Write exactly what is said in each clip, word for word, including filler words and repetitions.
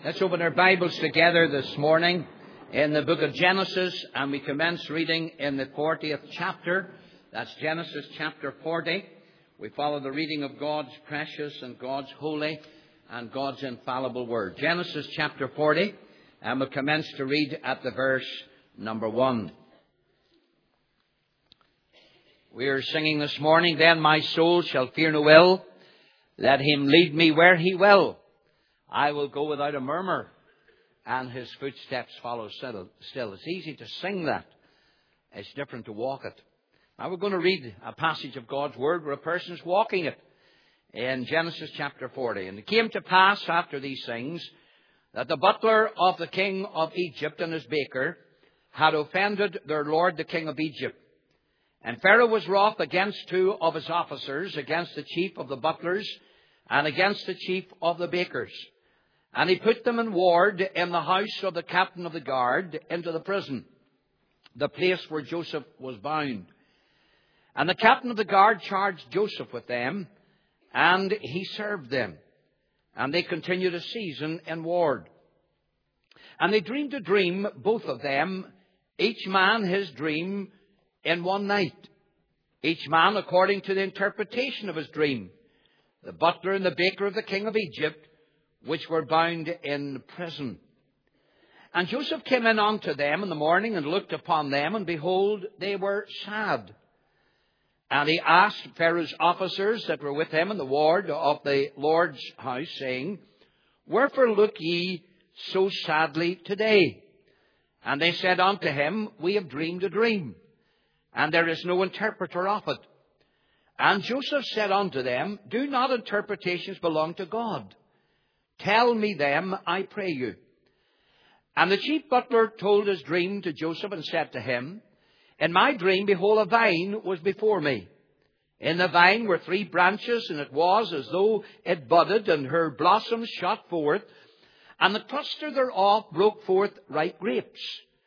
Let's open our Bibles together this morning in the book of Genesis, and we commence reading in the fortieth chapter. That's Genesis chapter forty. We follow the reading of God's precious and God's holy and God's infallible word. Genesis chapter forty, and we'll commence to read at the verse number one. We are singing this morning, "Then my soul shall fear no ill. Let him lead me where he will. I will go without a murmur, and his footsteps follow still. It's easy to sing that. It's different to walk it. Now we're going to read a passage of God's Word where a person is walking it in Genesis chapter forty. "And it came to pass after these things that the butler of the king of Egypt and his baker had offended their lord the king of Egypt. And Pharaoh was wroth against two of his officers, against the chief of the butlers and against the chief of the bakers. And he put them in ward in the house of the captain of the guard into the prison, the place where Joseph was bound. And the captain of the guard charged Joseph with them, and he served them. And they continued a season in ward. And they dreamed a dream, both of them, each man his dream in one night, each man according to the interpretation of his dream, the butler and the baker of the king of Egypt, which were bound in prison. And Joseph came in unto them in the morning and looked upon them, and behold, they were sad. And he asked Pharaoh's officers that were with him in the ward of the Lord's house, saying, Wherefore look ye so sadly today? And they said unto him, We have dreamed a dream, and there is no interpreter of it. And Joseph said unto them, Do not interpretations belong to God? Tell me them, I pray you. And the chief butler told his dream to Joseph, and said to him, In my dream, behold, a vine was before me. In the vine were three branches, and it was as though it budded, and her blossoms shot forth, and the cluster thereof broke forth ripe grapes.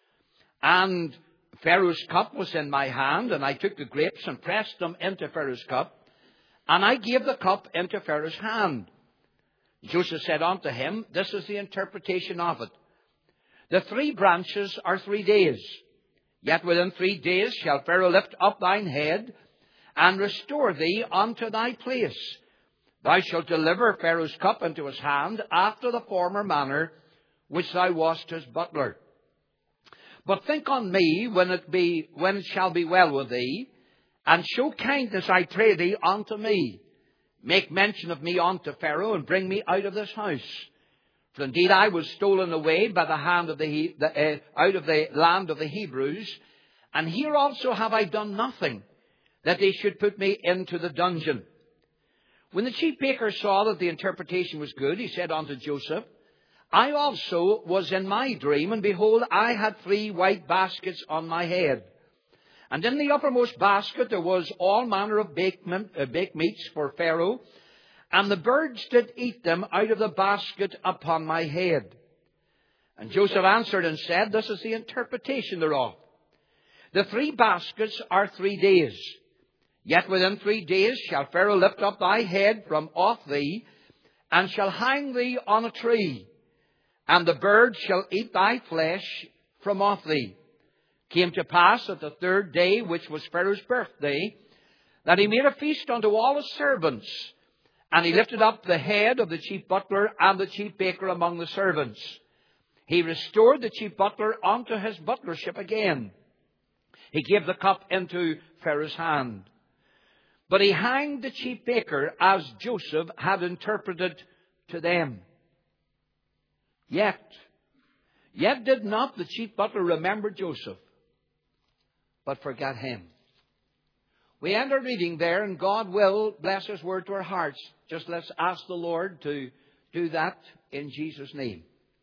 And Pharaoh's cup was in my hand, and I took the grapes and pressed them into Pharaoh's cup, and I gave the cup into Pharaoh's hand. Joseph said unto him, This is the interpretation of it. The three branches are three days. Yet within three days shall Pharaoh lift up thine head, and restore thee unto thy place. Thou shalt deliver Pharaoh's cup into his hand, after the former manner which thou wast his butler. But think on me when it be when it shall be well with thee, and show kindness, I pray thee, unto me. Make mention of me unto Pharaoh, and bring me out of this house. For indeed I was stolen away by the hand of the, the uh, out of the land of the Hebrews, and here also have I done nothing, that they should put me into the dungeon. When the chief baker saw that the interpretation was good, he said unto Joseph, I also was in my dream, and behold, I had three white baskets on my head. And in the uppermost basket there was all manner of baked meats for Pharaoh, and the birds did eat them out of the basket upon my head. And Joseph answered and said, This is the interpretation thereof. The three baskets are three days. Yet within three days shall Pharaoh lift up thy head from off thee, and shall hang thee on a tree, and the birds shall eat thy flesh from off thee. Came to pass at the third day, which was Pharaoh's birthday, that he made a feast unto all his servants. And he lifted up the head of the chief butler and the chief baker among the servants. He restored the chief butler unto his butlership again. He gave the cup into Pharaoh's hand. But he hanged the chief baker, as Joseph had interpreted to them. Yet, yet did not the chief butler remember Joseph, but forget him." We end our reading there, and God will bless His word to our hearts. Just let's ask the Lord to do that in Jesus' name.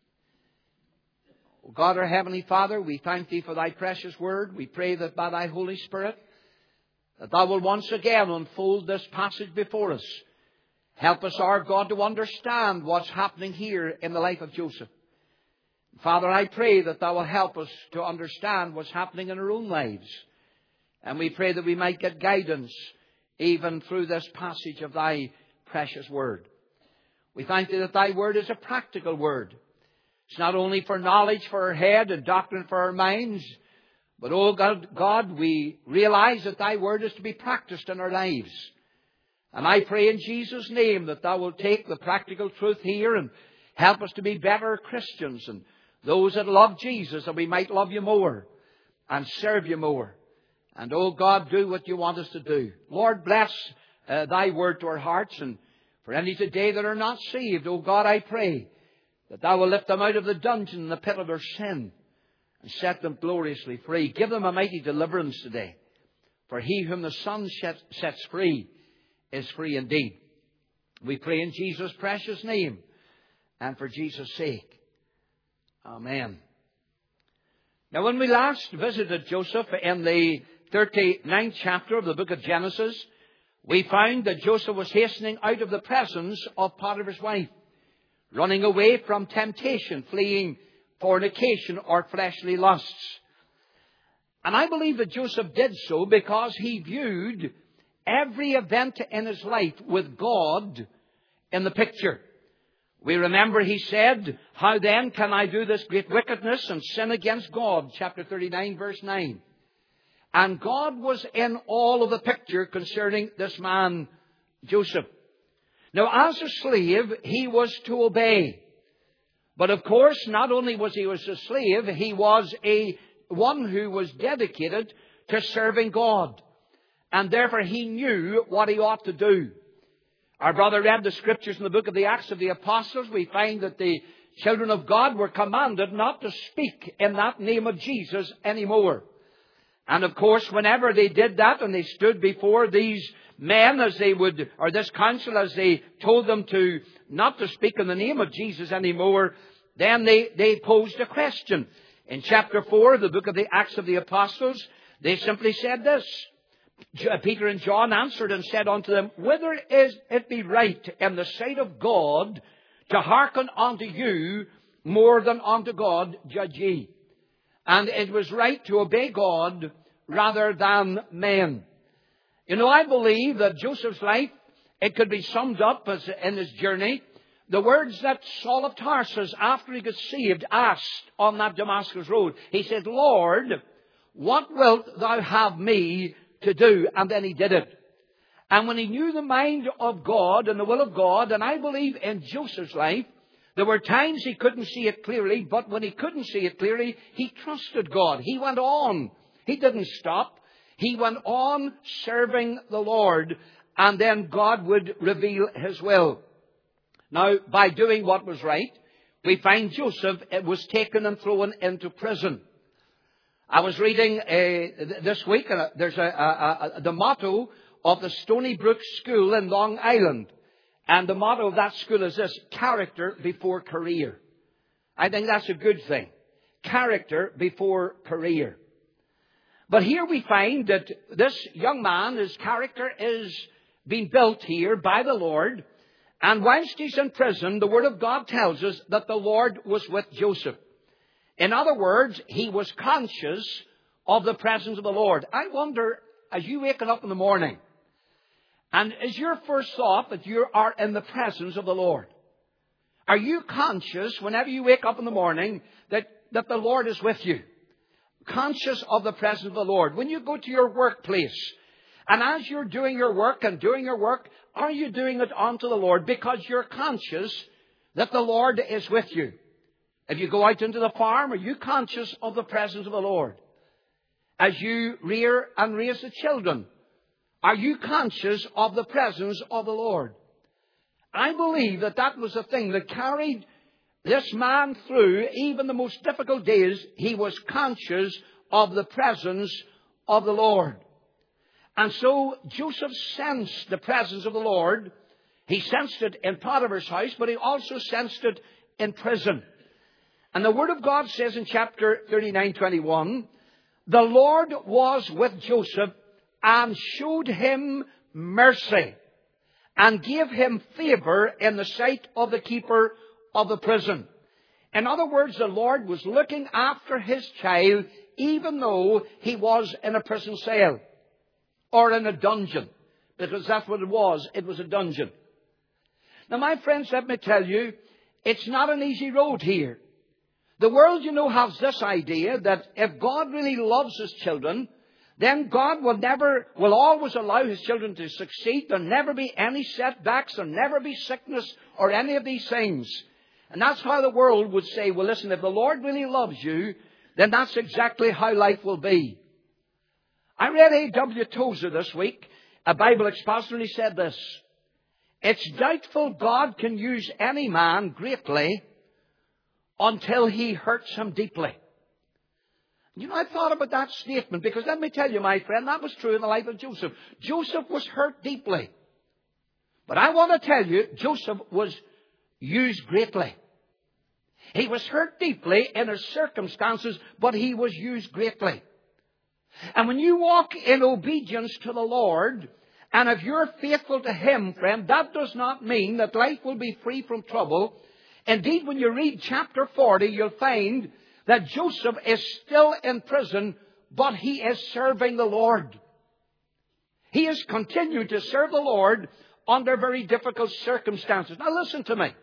God, our Heavenly Father, we thank Thee for Thy precious word. We pray that by Thy Holy Spirit, that Thou will once again unfold this passage before us. Help us, our God, to understand what's happening here in the life of Joseph. Father, I pray that Thou will help us to understand what's happening in our own lives. And we pray that we might get guidance even through this passage of Thy precious word. We thank Thee that Thy word is a practical word. It's not only for knowledge for our head and doctrine for our minds, but, oh God, God, we realize that Thy Word is to be practiced in our lives. And I pray in Jesus' name that Thou will take the practical truth here and help us to be better Christians, and those that love Jesus, that we might love You more and serve You more. And, oh God, do what You want us to do. Lord, bless uh, Thy Word to our hearts. And for any today that are not saved, oh God, I pray that Thou will lift them out of the dungeon and the pit of their sin and set them gloriously free. Give them a mighty deliverance today. For he whom the Son sets free is free indeed. We pray in Jesus' precious name and for Jesus' sake. Amen. Now, when we last visited Joseph in the thirty-ninth chapter of the book of Genesis, we found that Joseph was hastening out of the presence of Potiphar's wife, running away from temptation, fleeing fornication or fleshly lusts. And I believe that Joseph did so because he viewed every event in his life with God in the picture. We remember he said, "How then can I do this great wickedness and sin against God?" Chapter thirty-nine, verse nine. And God was in all of the picture concerning this man, Joseph. Now, as a slave, he was to obey. But of course, not only was he a slave, he was a one who was dedicated to serving God. And therefore, he knew what he ought to do. Our brother read the scriptures in the book of the Acts of the Apostles. We find that the children of God were commanded not to speak in that name of Jesus anymore. And of course, whenever they did that and they stood before these men as they would, or this council as they told them to not to speak in the name of Jesus anymore, then they, they posed a question. In chapter four of the book of the Acts of the Apostles, they simply said this. Peter and John answered and said unto them, "Whether is it be right in the sight of God to hearken unto you more than unto God, judge ye." And it was right to obey God rather than men. You know, I believe that Joseph's life, it could be summed up as in his journey. The words that Saul of Tarsus, after he got saved, asked on that Damascus road. He said, "Lord, what wilt thou have me to do?" And then he did it. And when he knew the mind of God and the will of God, and I believe in Joseph's life, there were times he couldn't see it clearly, but when he couldn't see it clearly, he trusted God. He went on. He didn't stop. He went on serving the Lord, and then God would reveal His will. Now, by doing what was right, we find Joseph was taken and thrown into prison. I was reading uh, this week, uh, there's a, a, a, the motto of the Stony Brook School in Long Island. And the motto of that school is this: character before career. I think that's a good thing. Character before career. But here we find that this young man, his character is being built here by the Lord. And whilst he's in prison, the Word of God tells us that the Lord was with Joseph. In other words, he was conscious of the presence of the Lord. I wonder, as you waking up in the morning, and is your first thought that you are in the presence of the Lord? Are you conscious whenever you wake up in the morning that, that the Lord is with you? Conscious of the presence of the Lord. When you go to your workplace, and as you're doing your work and doing your work, are you doing it unto the Lord because you're conscious that the Lord is with you? If you go out into the farm, are you conscious of the presence of the Lord? As you rear and raise the children, are you conscious of the presence of the Lord? I believe that that was the thing that carried this man through even the most difficult days. He was conscious of the presence of the Lord. And so Joseph sensed the presence of the Lord. He sensed it in Potiphar's house, but he also sensed it in prison. And the Word of God says in chapter thirty-nine, twenty-one, "The Lord was with Joseph and showed him mercy and gave him favor in the sight of the keeper of the prison." In other words, the Lord was looking after His child even though he was in a prison cell or in a dungeon, because that's what it was. It was a dungeon. Now, my friends, let me tell you, it's not an easy road here. The world, you know, has this idea that if God really loves His children, then God will never, will always allow His children to succeed. There'll never be any setbacks. There'll never be sickness or any of these things. And that's how the world would say, well, listen, if the Lord really loves you, then that's exactly how life will be. I read A W Tozer this week, a Bible expositor, and he said this: it's doubtful God can use any man greatly until He hurts him deeply. You know, I thought about that statement because let me tell you, my friend, that was true in the life of Joseph. Joseph was hurt deeply. But I want to tell you, Joseph was used greatly. He was hurt deeply in his circumstances, but he was used greatly. And when you walk in obedience to the Lord, and if you're faithful to Him, friend, that does not mean that life will be free from trouble. Indeed, when you read chapter forty, you'll find that Joseph is still in prison, but he is serving the Lord. He is continuing to serve the Lord under very difficult circumstances. Now listen to me.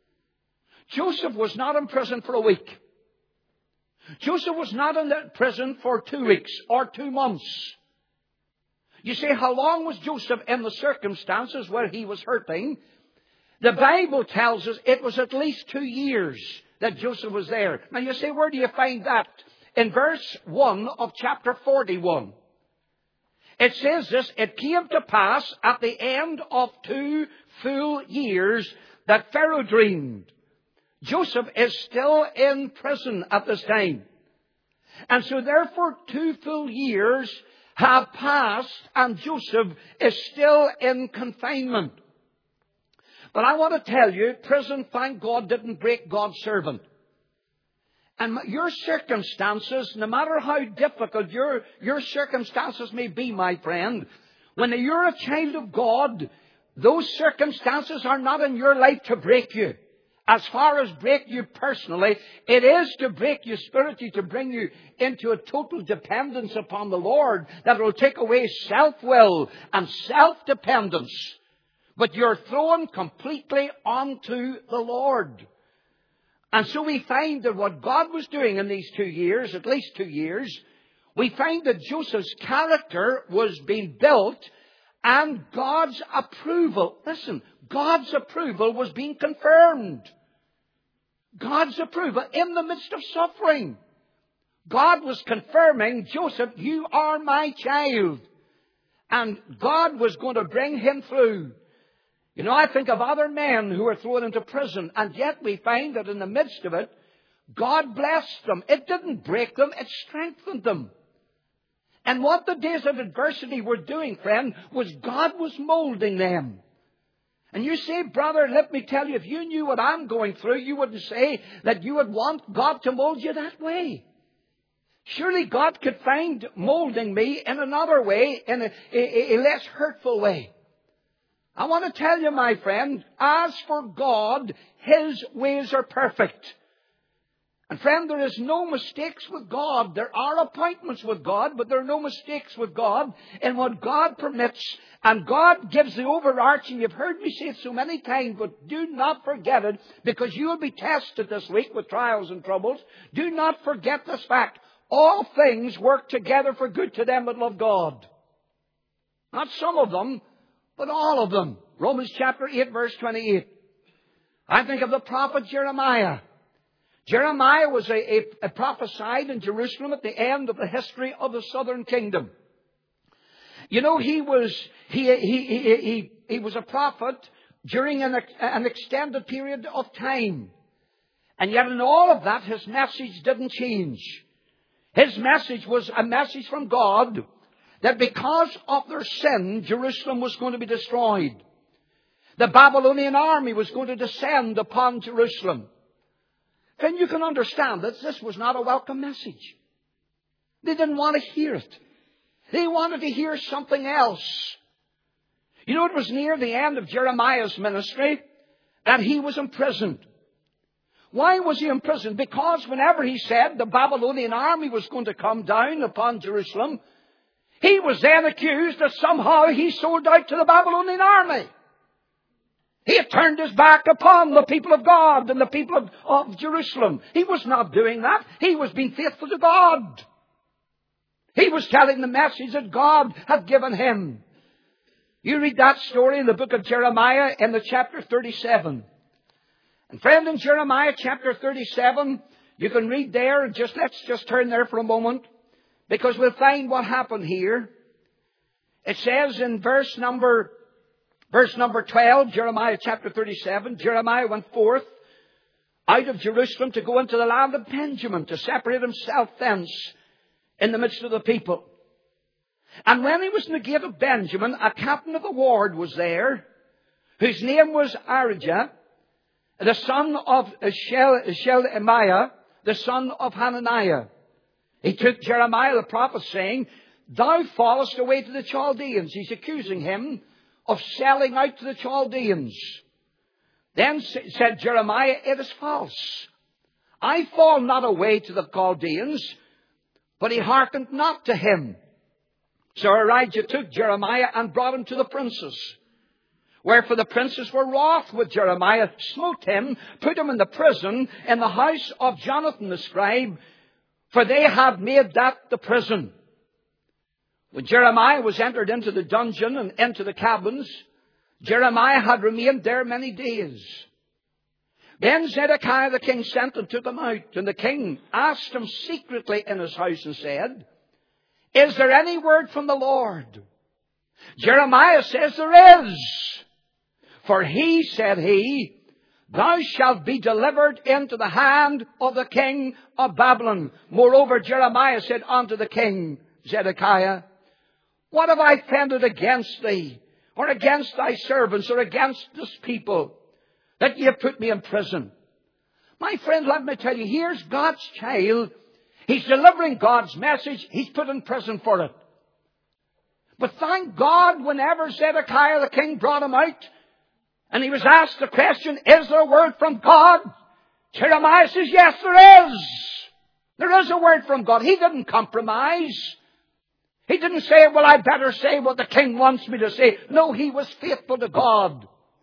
Joseph was not in prison for a week. Joseph was not in prison for two weeks or two months. You say, how long was Joseph in the circumstances where he was hurting? The Bible tells us it was at least two years that Joseph was there. Now you say, where do you find that? In verse one of chapter forty-one. It says this: it came to pass at the end of two full years that Pharaoh dreamed. Joseph is still in prison at this time. And so therefore two full years have passed and Joseph is still in confinement. But I want to tell you, prison, thank God, didn't break God's servant. And your circumstances, no matter how difficult your, your circumstances may be, my friend, when you're a child of God, those circumstances are not in your life to break you. As far as break you personally, it is to break you spiritually, to bring you into a total dependence upon the Lord that will take away self-will and self-dependence. But you're thrown completely onto the Lord. And so we find that what God was doing in these two years, at least two years, we find that Joseph's character was being built and God's approval, listen, God's approval was being confirmed. God's approval in the midst of suffering. God was confirming, Joseph, you are my child. And God was going to bring him through. You know, I think of other men who were thrown into prison, and yet we find that in the midst of it, God blessed them. It didn't break them, it strengthened them. And what the days of adversity were doing, friend, was God was molding them. And you say, brother, let me tell you, if you knew what I'm going through, you wouldn't say that you would want God to mold you that way. Surely God could find molding me in another way, in a, a, a less hurtful way. I want to tell you, my friend, as for God, His ways are perfect. And friend, there is no mistakes with God. There are appointments with God, but there are no mistakes with God in what God permits. And God gives the overarching. You've heard me say it so many times, but do not forget it, because you will be tested this week with trials and troubles. Do not forget this fact. All things work together for good to them that love God. Not some of them, but all of them. Romans chapter eight, verse twenty-eight. I think of the prophet Jeremiah. Jeremiah was a, a, a prophesied in Jerusalem at the end of the history of the southern kingdom. You know, he was he he he he, he was a prophet during an, an extended period of time. And yet in all of that, his message didn't change. His message was a message from God that because of their sin, Jerusalem was going to be destroyed. The Babylonian army was going to descend upon Jerusalem. Then you can understand that this was not a welcome message. They didn't want to hear it. They wanted to hear something else. You know, it was near the end of Jeremiah's ministry that he was imprisoned. Why was he imprisoned? Because whenever he said the Babylonian army was going to come down upon Jerusalem, he was then accused that somehow he sold out to the Babylonian army. He had turned his back upon the people of God and the people of, of Jerusalem. He was not doing that. He was being faithful to God. He was telling the message that God had given him. You read that story in the book of Jeremiah in the chapter thirty-seven. And friend, in Jeremiah chapter thirty-seven, you can read there, and just let's just turn there for a moment, because we'll find what happened here. It says in verse number, verse number twelve, Jeremiah chapter thirty-seven, Jeremiah went forth out of Jerusalem to go into the land of Benjamin, to separate himself thence in the midst of the people. And when he was in the gate of Benjamin, a captain of the ward was there, whose name was Arijah, the son of Shelemiah, the son of Hananiah. He took Jeremiah the prophet, saying, Thou fallest away to the Chaldeans. He's accusing him of selling out to the Chaldeans. Then said Jeremiah, It is false. I fall not away to the Chaldeans. But he hearkened not to him. So Arijah took Jeremiah and brought him to the princes. Wherefore the princes were wroth with Jeremiah, smote him, put him in the prison, in the house of Jonathan the scribe, for they had made that the prison. When Jeremiah was entered into the dungeon and into the cabins, Jeremiah had remained there many days. Then Zedekiah the king sent and took him out. And the king asked him secretly in his house and said, Is there any word from the Lord? Jeremiah says, There is. For he, said he, Thou shalt be delivered into the hand of the king of Babylon. Moreover, Jeremiah said unto the king, Zedekiah, What have I offended against thee, or against thy servants, or against this people, that ye have put me in prison? My friend, let me tell you, here's God's child. He's delivering God's message. He's put in prison for it. But thank God, whenever Zedekiah the king brought him out, and he was asked the question, Is there a word from God? Jeremiah says, Yes, there is. There is a word from God. He didn't compromise. He didn't say, Well, I better say what the king wants me to say. No, he was faithful to God.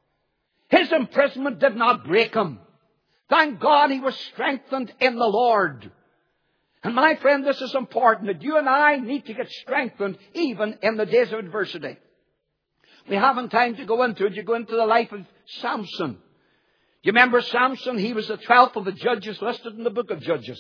His imprisonment did not break him. Thank God he was strengthened in the Lord. And my friend, this is important, that you and I need to get strengthened even in the days of adversity. We haven't time to go into it. You go into the life of Samson. You remember Samson? He was the twelfth of the judges listed in the book of Judges.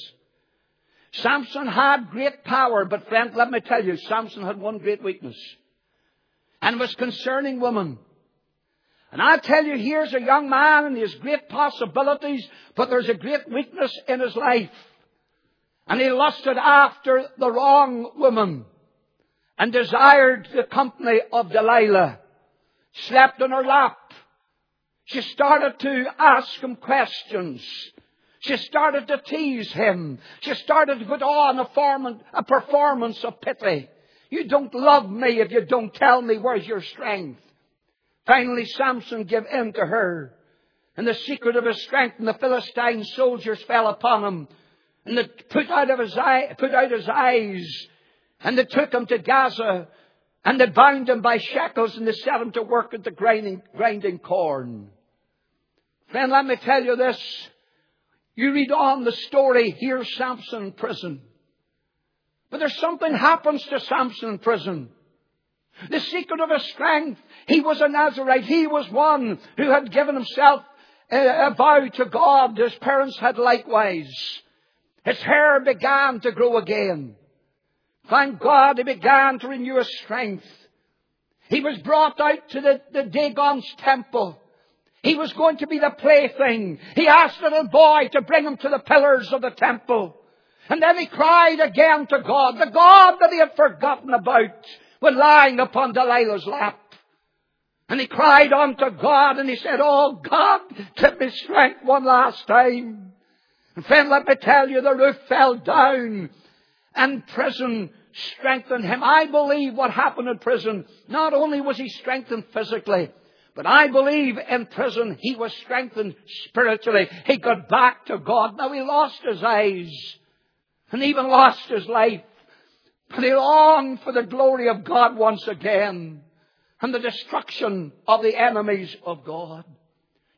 Samson had great power, but friend, let me tell you, Samson had one great weakness. And it was concerning women. And I tell you, here's a young man and he has great possibilities, but there's a great weakness in his life. And he lusted after the wrong woman and desired the company of Delilah. Slept on her lap. She started to ask him questions. She started to tease him. She started to put on a, form, a performance of pity. You don't love me if you don't tell me where's your strength. Finally, Samson gave in to her. And the secret of his strength, and the Philistine soldiers fell upon him. And they put out of his eye, put out his eyes. And they took him to Gaza. And they bound him by shackles, and they set him to work at the grinding, grinding corn. Friend, let me tell you this. You read on the story, here's Samson in prison. But there's something happens to Samson in prison. The secret of his strength, he was a Nazarite. He was one who had given himself a vow to God. His parents had likewise. His hair began to grow again. Thank God he began to renew his strength. He was brought out to the, the Dagon's temple. He was going to be the plaything. He asked a little boy to bring him to the pillars of the temple. And then he cried again to God, the God that he had forgotten about, when lying upon Delilah's lap. And he cried unto God and he said, Oh God, give me strength one last time. And friend, let me tell you, the roof fell down and prison strengthened him. I believe what happened in prison, not only was he strengthened physically, but I believe in prison he was strengthened spiritually. He got back to God. Now he lost his eyes and even lost his life. But he longed for the glory of God once again and the destruction of the enemies of God.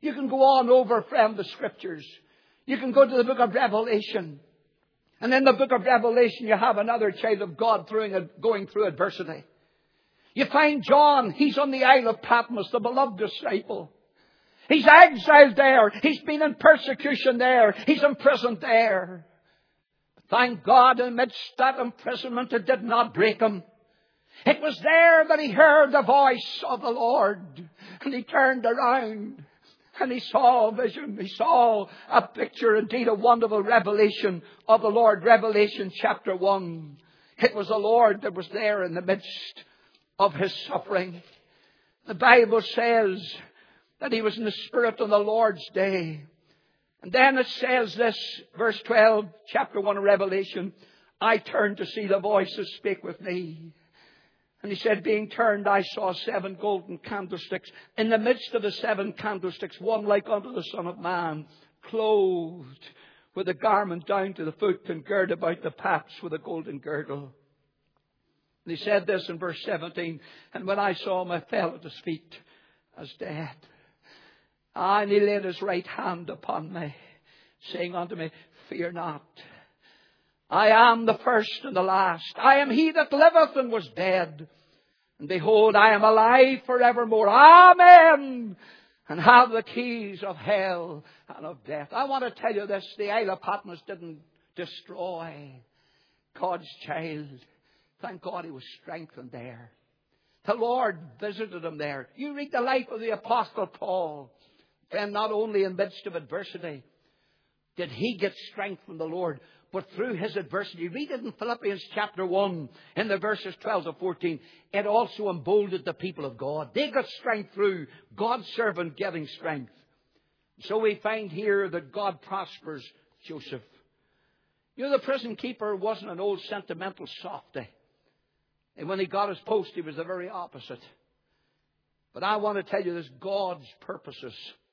You can go on over from the Scriptures. You can go to the book of Revelation. And in the book of Revelation, you have another child of God going through adversity. You find John, he's on the Isle of Patmos, the beloved disciple. He's exiled there. He's been in persecution there. He's imprisoned there. But thank God, amidst that imprisonment, it did not break him. It was there that he heard the voice of the Lord. And he turned around and he saw a vision. He saw a picture, indeed a wonderful revelation of the Lord. Revelation chapter one. It was the Lord that was there in the midst of his suffering. The Bible says that he was in the Spirit on the Lord's day. And then it says this, verse twelve, chapter one of Revelation, I turned to see the voice that spake with me. And he said, being turned, I saw seven golden candlesticks. In the midst of the seven candlesticks, one like unto the Son of Man, clothed with a garment down to the foot and girt about the paps with a golden girdle. And he said this in verse seventeen, and when I saw him, I fell at his feet as dead. And he laid his right hand upon me, saying unto me, fear not. I am the first and the last. I am he that liveth and was dead. And behold, I am alive forevermore. Amen. And have the keys of hell and of death. I want to tell you this. The Isle of Patmos didn't destroy God's child. Thank God he was strengthened there. The Lord visited him there. You read the life of the Apostle Paul. And not only in the midst of adversity did he get strength from the Lord, but through his adversity. Read it in Philippians chapter one, in the verses twelve to fourteen. It also emboldened the people of God. They got strength through God's servant getting strength. So we find here that God prospers Joseph. You know, the prison keeper wasn't an old sentimental softy. And when he got his post, he was the very opposite. But I want to tell you this, God's purposes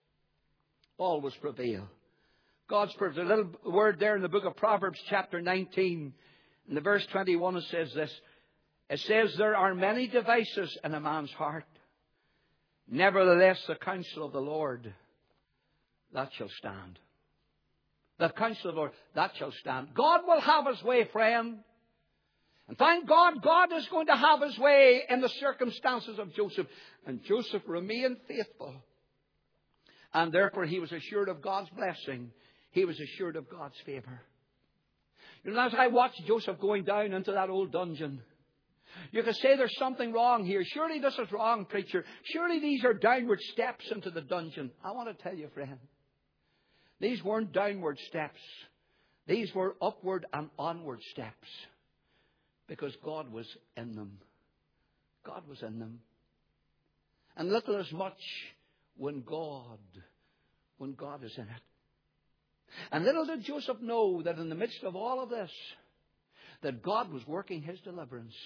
always prevail. God's purpose. A little word there in the book of Proverbs chapter nineteen. In the verse twenty-one it says this. It says, there are many devices in a man's heart. Nevertheless, the counsel of the Lord, that shall stand. The counsel of the Lord, that shall stand. God will have his way, friend. And thank God, God is going to have his way in the circumstances of Joseph. And Joseph remained faithful. And therefore he was assured of God's blessing. He was assured of God's favor. You know, as I watched Joseph going down into that old dungeon, you could say there's something wrong here. Surely this is wrong, preacher. Surely these are downward steps into the dungeon. I want to tell you, friend, these weren't downward steps. These were upward and onward steps. Because God was in them. God was in them. And little as much when God, when God is in it. And little did Joseph know that in the midst of all of this, that God was working his deliverance.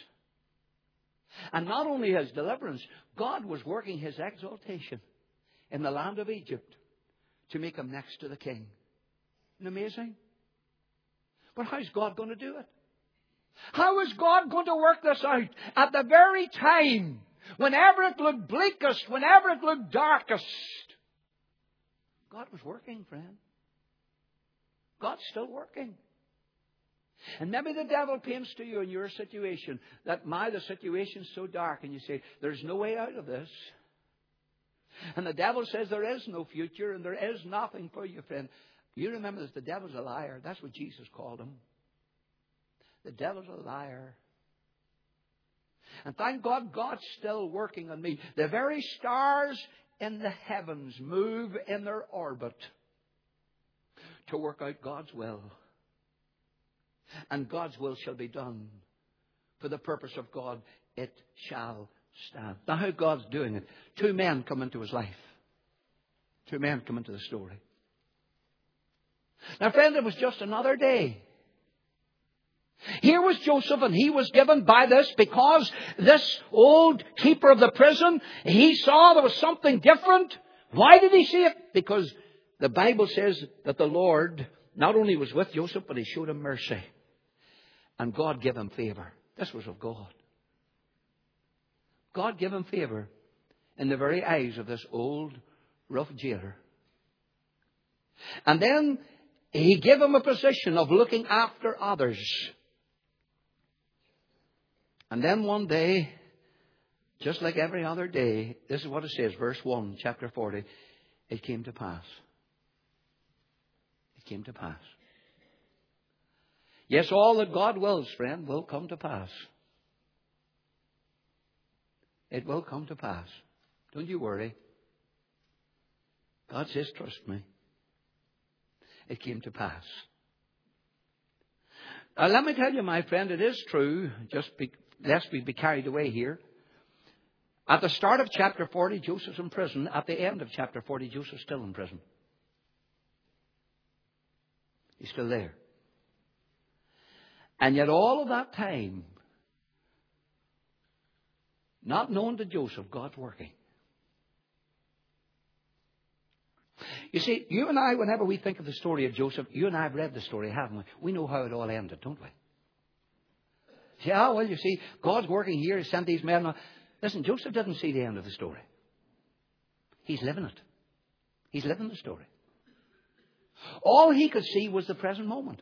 And not only his deliverance, God was working his exaltation in the land of Egypt to make him next to the king. Isn't it amazing? But how's God going to do it? How is God going to work this out at the very time, whenever it looked bleakest, whenever it looked darkest? God was working, friend. God's still working. And maybe the devil paints to you in your situation that, my, the situation's so dark, and you say, there's no way out of this. And the devil says there is no future and there is nothing for you, friend. You remember that the devil's a liar. That's what Jesus called him. The devil's a liar. And thank God, God's still working on me. The very stars in the heavens move in their orbit to work out God's will. And God's will shall be done. For the purpose of God, it shall stand. Now, how God's doing it. Two men come into his life. Two men come into the story. Now, friend, it was just another day. Here was Joseph, and he was given by this because this old keeper of the prison, he saw there was something different. Why did he see it? Because the Bible says that the Lord not only was with Joseph, but he showed him mercy. And God gave him favor. This was of God. God gave him favor in the very eyes of this old, rough jailer. And then He gave him a position of looking after others. And then one day, just like every other day, this is what it says, verse one, chapter forty. It came to pass. It came to pass. Yes, all that God wills, friend, will come to pass. It will come to pass. Don't you worry. God says, trust me. It came to pass. Now, let me tell you, my friend, it is true, just be, lest we be carried away here. At the start of chapter forty, Joseph's in prison. At the end of chapter forty, Joseph's still in prison. He's still there. And yet all of that time, not known to Joseph, God's working. You see, you and I, whenever we think of the story of Joseph, you and I have read the story, haven't we? We know how it all ended, don't we? Say, oh, well, you see, God's working here. He sent these men. Listen, Joseph didn't see the end of the story. He's living it. He's living the story. All he could see was the present moment.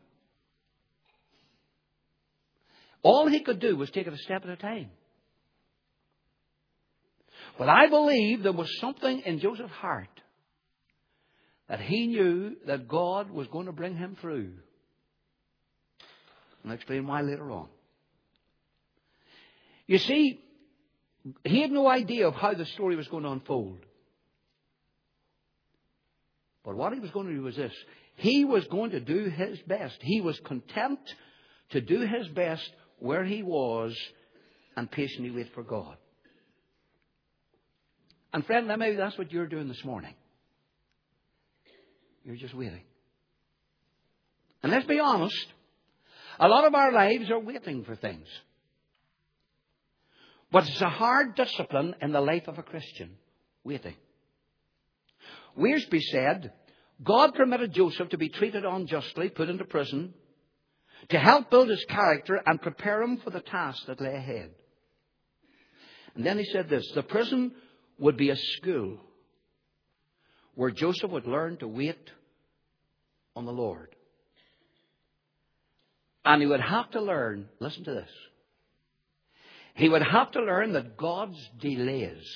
All he could do was take it a step at a time. But I believe there was something in Joseph's heart that he knew that God was going to bring him through. And I'll explain why later on. You see, he had no idea of how the story was going to unfold. But what he was going to do was this. He was going to do his best. He was content to do his best where he was and patiently wait for God. And friend, maybe that's what you're doing this morning. You're just waiting. And let's be honest, a lot of our lives are waiting for things. But it's a hard discipline in the life of a Christian, waiting. Wiersbe said, God permitted Joseph to be treated unjustly, put into prison, to help build his character and prepare him for the task that lay ahead. And then he said this, the prison would be a school where Joseph would learn to wait on the Lord. And he would have to learn, listen to this, he would have to learn that God's delays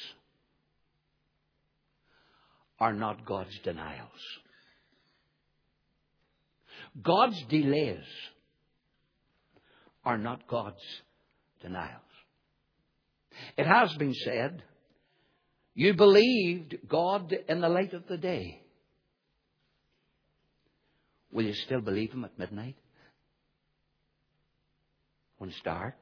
are not God's denials. God's delays are not God's denials. It has been said, you believed God in the light of the day. Will you still believe Him at midnight? When it's dark?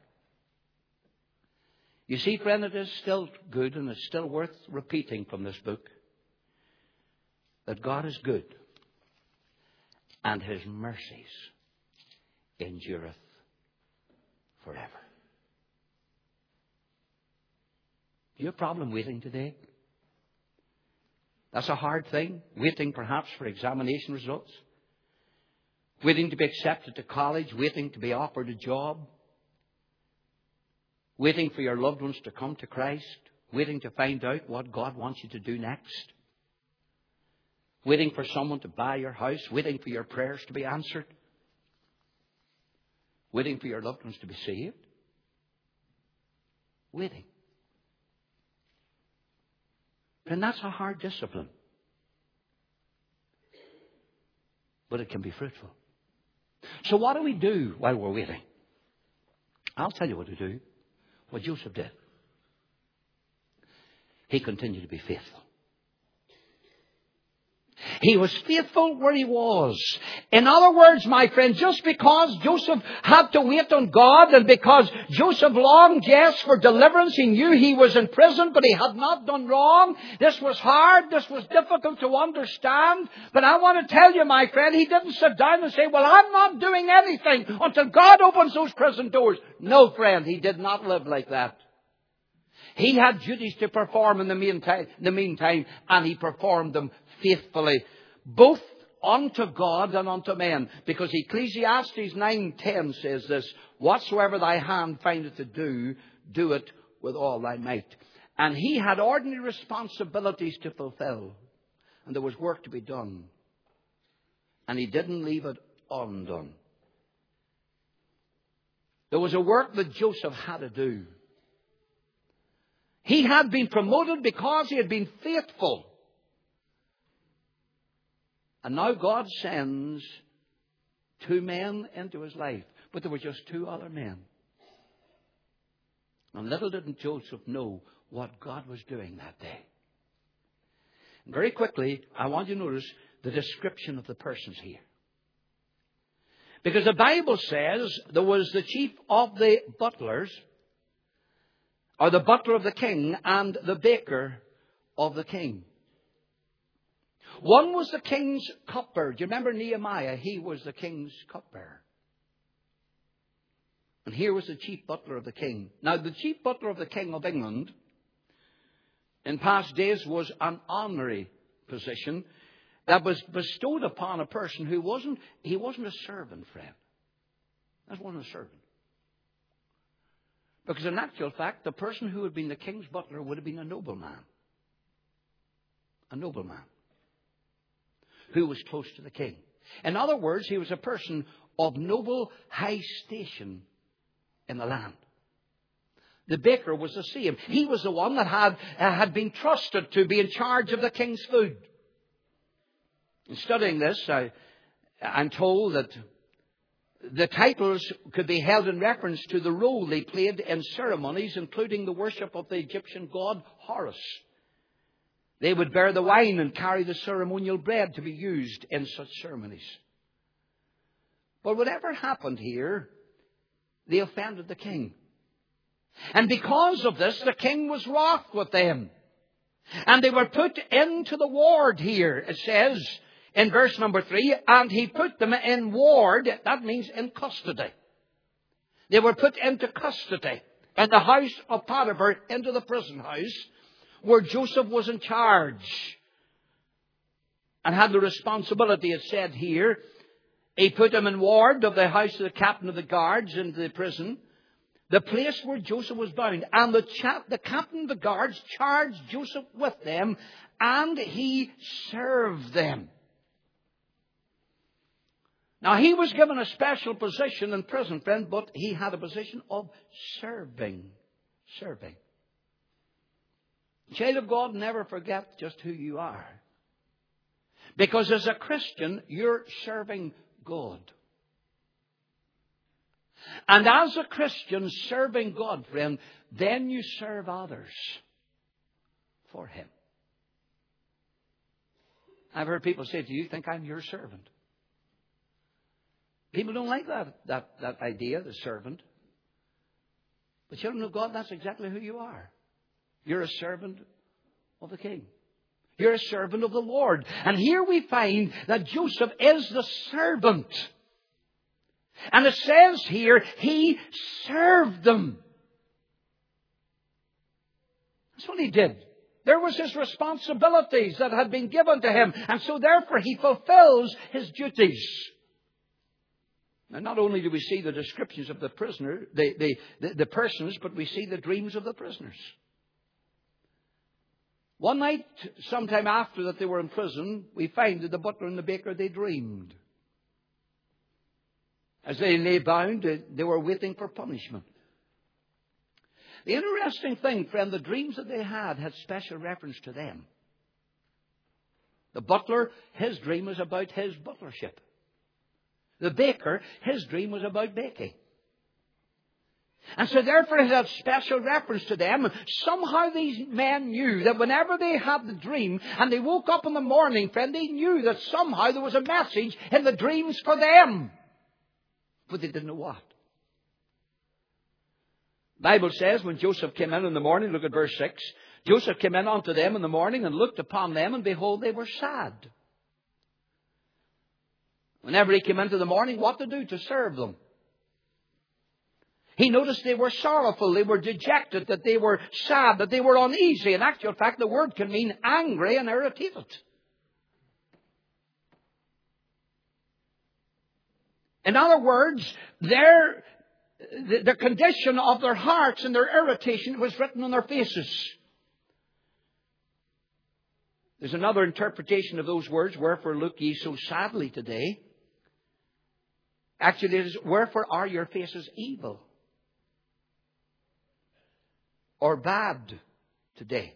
You see, friend, it is still good and it's still worth repeating from this book that God is good and His mercies endureth forever. Do you have a problem waiting today? That's a hard thing. Waiting perhaps for examination results. Waiting to be accepted to college. Waiting to be offered a job. Waiting for your loved ones to come to Christ. Waiting to find out what God wants you to do next. Waiting for someone to buy your house. Waiting for your prayers to be answered. Waiting for your loved ones to be saved. Waiting. And that's a hard discipline. But it can be fruitful. So what do we do while we're waiting? I'll tell you what to do. What Joseph did. He continued to be faithful. He was faithful where he was. In other words, my friend, just because Joseph had to wait on God and because Joseph longed, yes, for deliverance, he knew he was in prison, but he had not done wrong. This was hard. This was difficult to understand. But I want to tell you, my friend, he didn't sit down and say, well, I'm not doing anything until God opens those prison doors. No, friend, he did not live like that. He had duties to perform in the meantime, in the meantime and he performed them faithfully, both unto God and unto men. Because Ecclesiastes nine ten says this, whatsoever thy hand findeth to do, do it with all thy might. And he had ordinary responsibilities to fulfill. And there was work to be done. And he didn't leave it undone. There was a work that Joseph had to do. He had been promoted because he had been faithful. And now God sends two men into his life. But there were just two other men. And little didn't Joseph know what God was doing that day. And very quickly, I want you to notice the description of the persons here. Because the Bible says there was the chief of the butlers, or the butler of the king, and the baker of the king. One was the king's cupbearer. Do you remember Nehemiah? He was the king's cupbearer. And here was the chief butler of the king. Now, the chief butler of the king of England in past days was an honorary position that was bestowed upon a person who wasn't, he wasn't a servant, friend. That wasn't a servant. Because in actual fact, the person who had been the king's butler would have been a nobleman. A nobleman. Who was close to the king. In other words, he was a person of noble high station in the land. The baker was the same. He was the one that had, uh, had been trusted to be in charge of the king's food. In studying this, I, I'm told that the titles could be held in reference to the role they played in ceremonies, including the worship of the Egyptian god Horus. They would bear the wine and carry the ceremonial bread to be used in such ceremonies. But whatever happened here, they offended the king. And because of this, the king was wroth with them. And they were put into the ward here. It says in verse number three, and he put them in ward. That means in custody. They were put into custody in the house of Potiphar, into the prison house, where Joseph was in charge and had the responsibility, it said here. He put him in ward of the house of the captain of the guards into the prison, the place where Joseph was bound. And the, cha- the captain of the guards charged Joseph with them, and he served them. Now, he was given a special position in prison, friend, but he had a position of serving. Serving. Child of God, never forget just who you are. Because as a Christian, you're serving God. And as a Christian serving God, friend, then you serve others for Him. I've heard people say, do you think I'm your servant? People don't like that, that, that idea, the servant. But children of God, that's exactly who you are. You're a servant of the King. You're a servant of the Lord. And here we find that Joseph is the servant. And it says here, he served them. That's what he did. There was his responsibilities that had been given to him. And so therefore he fulfills his duties. Now, not only do we see the descriptions of the prisoner, the, the, the, the persons, but we see the dreams of the prisoners. One night, sometime after that they were in prison, we find that the butler and the baker, they dreamed. As they lay bound, they were waiting for punishment. The interesting thing, friend, the dreams that they had had special reference to them. The butler, his dream was about his butlership. The baker, his dream was about baking. And so therefore it had special reference to them. Somehow these men knew that whenever they had the dream and they woke up in the morning, friend, they knew that somehow there was a message in the dreams for them. But they didn't know what. The Bible says when Joseph came in in the morning, look at verse six, Joseph came in unto them in the morning and looked upon them, and behold, they were sad. Whenever he came into the morning, what to do? To serve them. He noticed they were sorrowful, they were dejected, that they were sad, that they were uneasy. In actual fact, the word can mean angry and irritated. In other words, their, the, the condition of their hearts and their irritation was written on their faces. There's another interpretation of those words. Wherefore look ye so sadly today? Actually, it is, wherefore are your faces evil or bad today?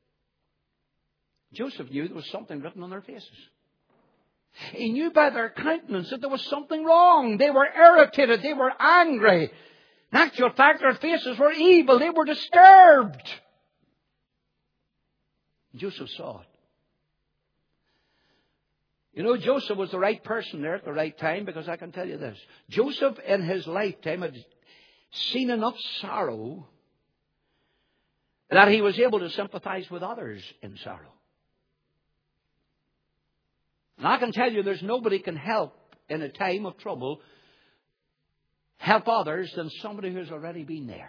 Joseph knew there was something written on their faces. He knew by their countenance that there was something wrong. They were irritated. They were angry. In actual fact, their faces were evil. They were disturbed. Joseph saw it. You know, Joseph was the right person there at the right time, because I can tell you this. Joseph in his lifetime had seen enough sorrow that he was able to sympathize with others in sorrow. And I can tell you there's nobody can help in a time of trouble, help others, than somebody who's already been there.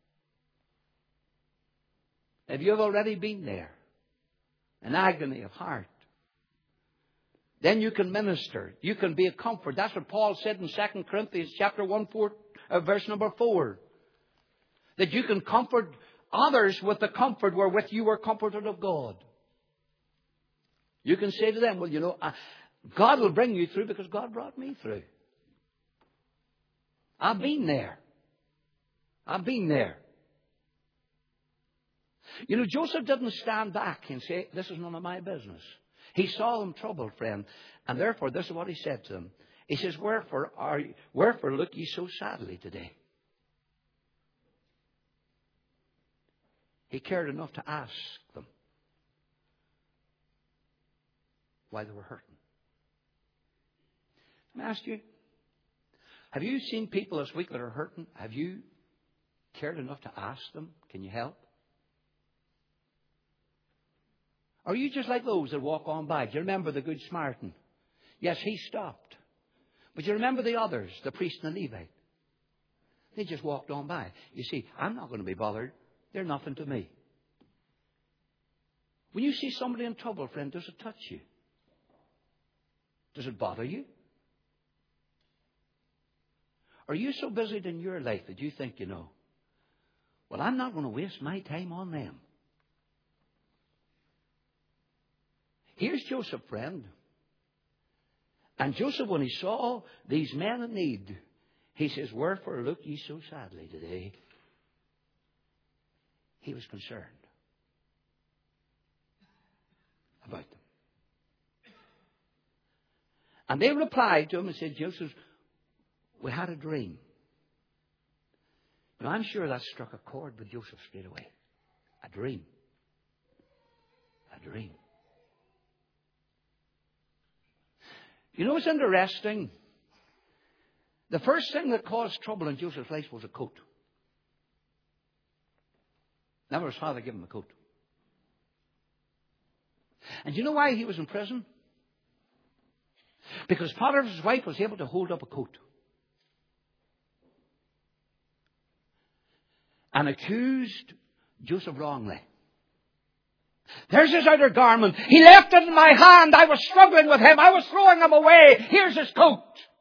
If you've already been there, an agony of heart, then you can minister. You can be a comfort. That's what Paul said in Second Corinthians chapter one, four, uh, verse number four. That you can comfort others with the comfort wherewith you were comforted of God. You can say to them, well, you know, uh, God will bring you through because God brought me through. I've been there. I've been there. You know, Joseph didn't stand back and say, this is none of my business. He saw them troubled, friend, and therefore this is what he said to them. He says, Wherefore are you, wherefore look ye so sadly today? He cared enough to ask them why they were hurting. Let me ask you, have you seen people this week that are hurting? Have you cared enough to ask them, can you help? Or are you just like those that walk on by? Do you remember the Good Samaritan? Yes, he stopped. But you remember the others, the priest and the Levite? They just walked on by. You see, I'm not going to be bothered. They're nothing to me. When you see somebody in trouble, friend, does it touch you? Does it bother you? Are you so busy in your life that you think, you know, well, I'm not going to waste my time on them. Here's Joseph, friend. And Joseph, when he saw these men in need, he says, Wherefore look ye so sadly today? He was concerned about them. And they replied to him and said, Joseph, we had a dream. Now, I'm sure that struck a chord with Joseph straight away. A dream. A dream. You know what's interesting? The first thing that caused trouble in Joseph's life was a coat. Never his father gave him a coat. And you know why he was in prison? Because Potiphar's wife was able to hold up a coat and accused Joseph wrongly. There's his outer garment. He left it in my hand. I was struggling with him. I was throwing him away. Here's his coat.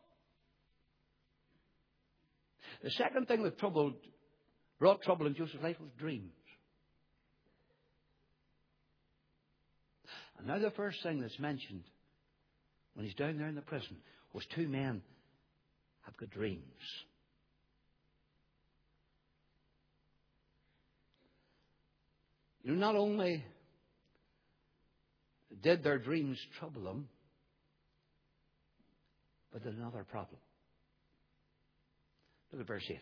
The second thing that troubled, brought trouble in Joseph's life was dreams. And now the first thing that's mentioned when he's down there in the prison was two men have got dreams. You know, not only did their dreams trouble them, but there's another problem. Look at verse eight.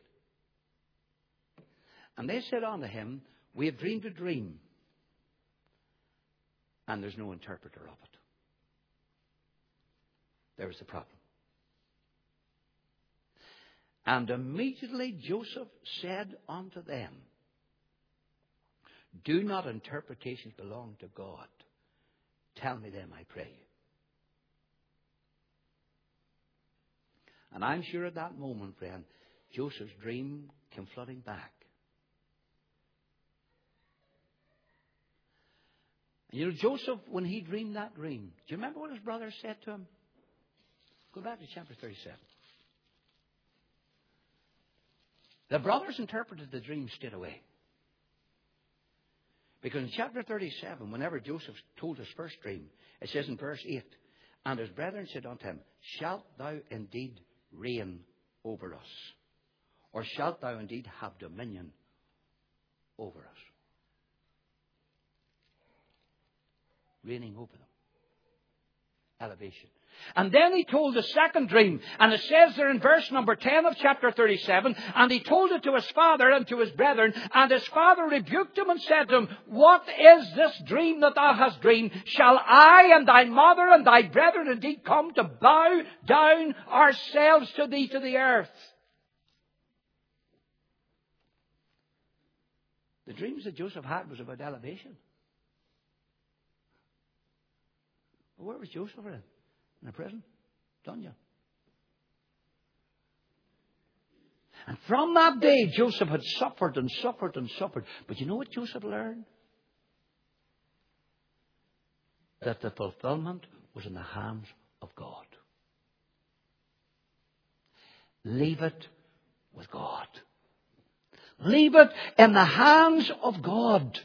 And they said unto him, We have dreamed a dream, and there's no interpreter of it. There's the problem. And immediately Joseph said unto them, Do not interpretations belong to God? Tell me them, I pray you. And I'm sure at that moment, friend, Joseph's dream came flooding back. And you know, Joseph, when he dreamed that dream, do you remember what his brothers said to him? Go back to chapter thirty-seven. The brothers interpreted the dream straight away. Because in chapter thirty-seven, whenever Joseph told his first dream, it says in verse eight, and his brethren said unto him, shalt thou indeed reign over us? Or shalt thou indeed have dominion over us? Reigning over them. Elevation. And then he told the second dream. And it says there in verse number ten of chapter thirty-seven, and he told it to his father and to his brethren, and his father rebuked him and said to him, what is this dream that thou hast dreamed? Shall I and thy mother and thy brethren indeed come to bow down ourselves to thee to the earth? The dreams that Joseph had was about elevation. But where was Joseph in? In a prison? Dungeon. And from that day, Joseph had suffered and suffered and suffered. But you know what Joseph learned? That the fulfillment was in the hands of God. Leave it with God. Leave it in the hands of God.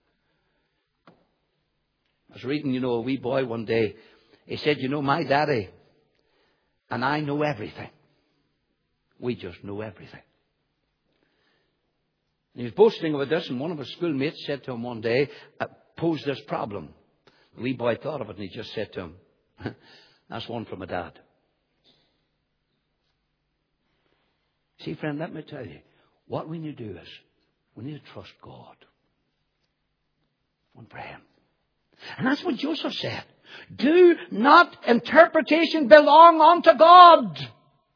I was reading, you know, a wee boy one day. He said, you know, my daddy and I know everything. We just know everything. And he was boasting about this, and one of his schoolmates said to him one day, uh, pose this problem. The wee boy thought of it, and he just said to him, that's one from a dad. See, friend, let me tell you, what we need to do is, we need to trust God. And pray Him. And that's what Joseph said. Do not interpretation belong unto God.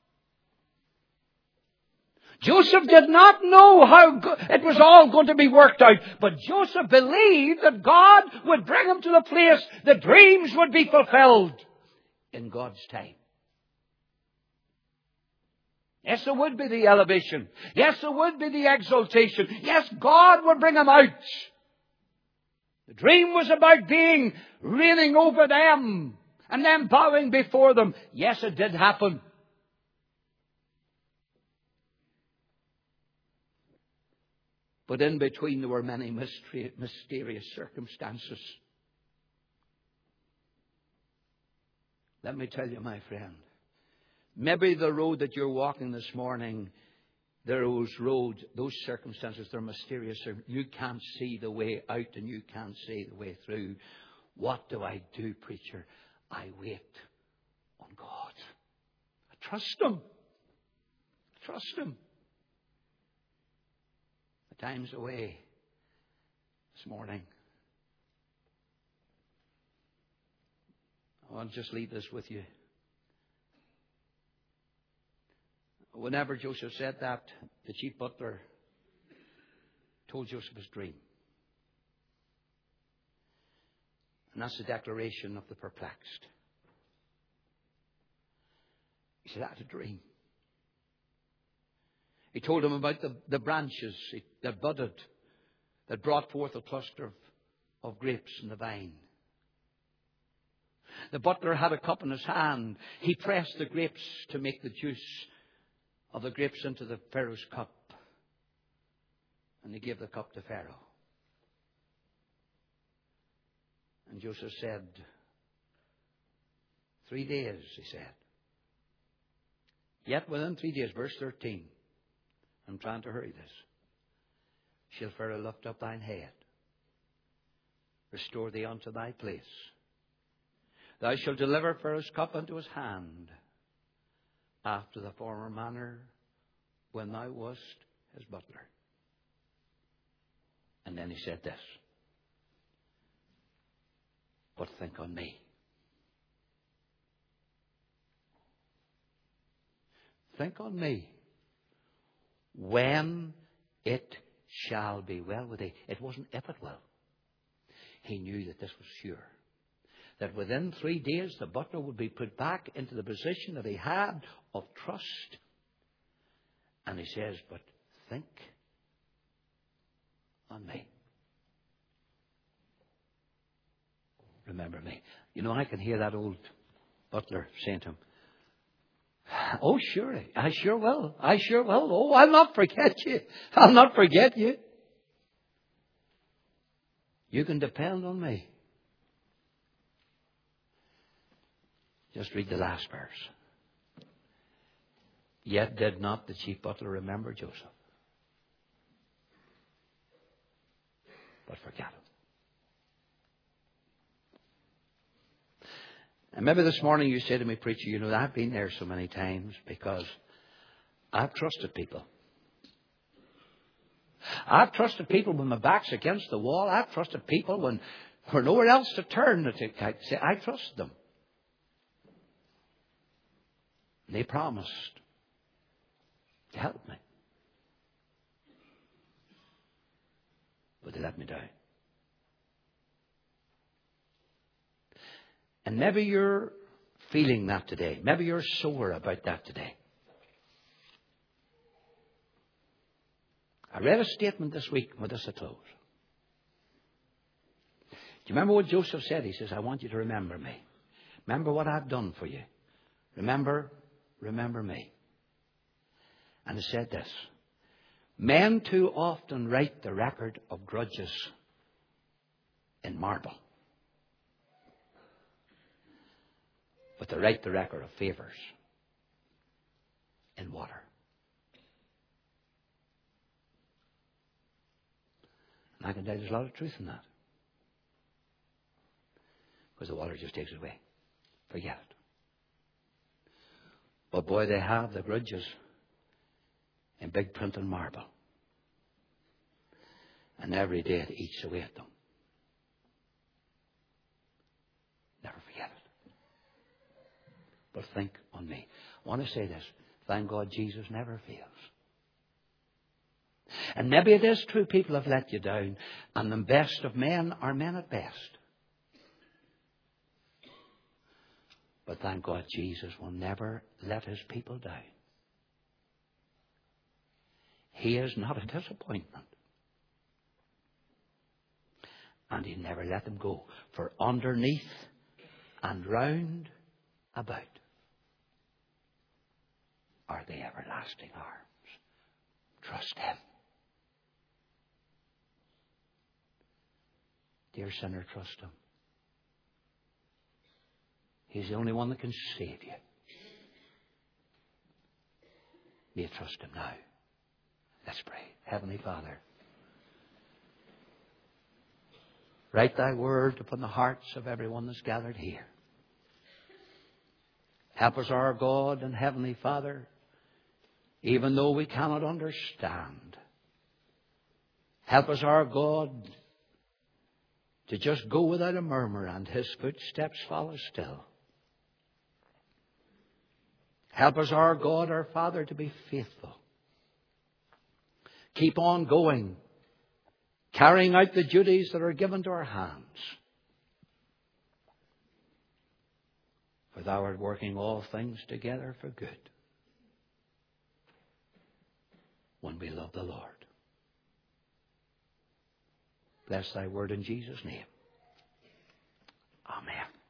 Joseph did not know how it was all going to be worked out. But Joseph believed that God would bring him to the place the dreams would be fulfilled in God's time. Yes, there would be the elevation. Yes, there would be the exaltation. Yes, God would bring him out. The dream was about being reigning over them and them bowing before them. Yes, it did happen. But in between there were many mystery, mysterious circumstances. Let me tell you, my friend, maybe the road that you're walking this morning, those roads, those circumstances, they're mysterious. You can't see the way out and you can't see the way through. What do I do, preacher? I wait on God. I trust Him. I trust Him. The time's away this morning. I want to just leave this with you. Whenever Joseph said that, the chief butler told Joseph his dream. And that's the declaration of the perplexed. He said, I had a dream. He told him about the, the branches that budded, that brought forth a cluster of, of grapes in the vine. The butler had a cup in his hand. He pressed the grapes to make the juice of the grapes into the Pharaoh's cup. And he gave the cup to Pharaoh. And Joseph said, three days, he said. Yet within three days, verse thirteen, I'm trying to hurry this. Shall Pharaoh lift up thine head, restore thee unto thy place. Thou shalt deliver Pharaoh's cup into his hand, after the former manner when thou wast his butler. And then he said this, but think on me. Think on me when it shall be well with thee. It wasn't if it will. He knew that this was sure. That within three days the butler would be put back into the position that he had of trust. And he says, but think on me. Remember me. You know, I can hear that old butler saying to him, oh, sure, I sure will. I sure will. Oh, I'll not forget you. I'll not forget you. You can depend on me. Just read the last verse. Yet did not the chief butler remember Joseph, but forget him. And maybe this morning you say to me, preacher, you know, I've been there so many times because I've trusted people. I've trusted people when my back's against the wall. I've trusted people when for nowhere else to turn. To say, I trusted them. And they promised to help me. But they let me down. And maybe you're feeling that today. Maybe you're sore about that today. I read a statement this week with this a close. Do you remember what Joseph said? He says, I want you to remember me. Remember what I've done for you. Remember, remember me. And he said this. Men too often write the record of grudges in marble. But they write the record of favours in water. And I can tell you there's a lot of truth in that. Because the water just takes it away. Forget it. But boy, they have the grudges in big print and marble. And every day it eats away at them. Never forget it. But think on me. I want to say this. Thank God Jesus never fails. And maybe it is true people have let you down. And the best of men are men at best. But thank God Jesus will never let his people down. He is not a disappointment. And he never let them go. For underneath and round about are the everlasting arms. Trust him. Dear sinner, trust him. He's the only one that can save you. May you trust him now. Let's pray. Heavenly Father, write thy word upon the hearts of everyone that's gathered here. Help us, our God and Heavenly Father, even though we cannot understand. Help us, our God, to just go without a murmur and his footsteps follow still. Help us, our God, our Father, to be faithful. Keep on going, carrying out the duties that are given to our hands. For thou art working all things together for good when we love the Lord. Bless thy word in Jesus' name. Amen.